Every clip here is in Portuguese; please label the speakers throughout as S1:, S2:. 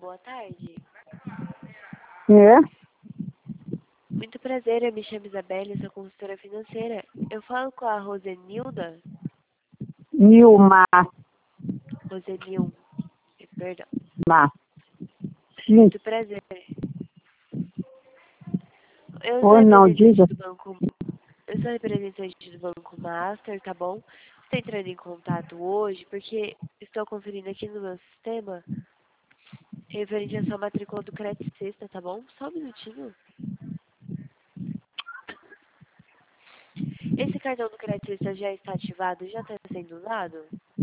S1: boa tarde.
S2: É?
S1: Muito prazer, eu me chamo Isabelle, sou consultora financeira. Eu falo com a Rosenilda?
S2: Nilma.
S1: Rosenil, perdão.
S2: Sim.
S1: Muito prazer. Eu sou
S2: Ou não, diga.
S1: representante do Banco Master, tá bom? Estou entrando em contato hoje porque estou conferindo aqui no meu sistema referente à sua matrícula do Crédito Sexta, tá bom? Só um minutinho. Esse cartão do Crédito Sexta já está ativado? Já está sendo usado?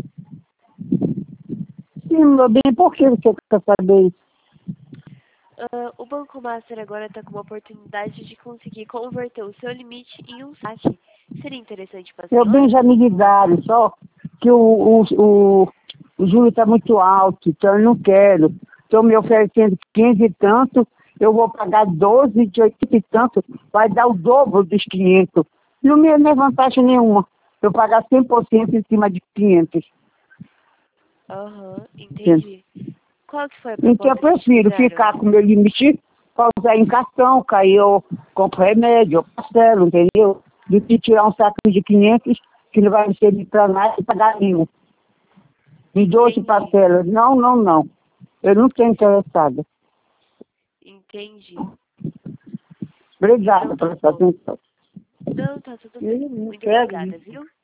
S2: Sim, meu bem, por que você quer saber isso?
S1: O Banco Master agora está com uma oportunidade de conseguir converter o seu limite em um saque. Seria interessante para a
S2: Meu
S1: senhora?
S2: bem, já me ligaram, só que o juro está muito alto, então eu não quero. Estão me oferecendo 15 e tanto, eu vou pagar 12 de 80 e tanto, vai dar o dobro dos 500. Não é vantagem nenhuma eu pagar 100% em cima de 500.
S1: Aham, entendi. Qual que foi a
S2: Então eu
S1: proposta que te
S2: prefiro
S1: fizeram?
S2: ficar com o meu limite para usar em cartão, que aí eu compro remédio, eu parcelo, entendeu? Do que tirar um saco de 500 que não vai me servir para nada e pagar mil. Em 12
S1: Entendi,
S2: parcelas. Não, não, não. Eu não estou interessada.
S1: entendi.
S2: Obrigada
S1: Então tá
S2: pela sua
S1: bom.
S2: atenção.
S1: Não, tá tudo bem.
S2: Eu não
S1: Muito
S2: quero
S1: obrigada,
S2: isso.
S1: viu?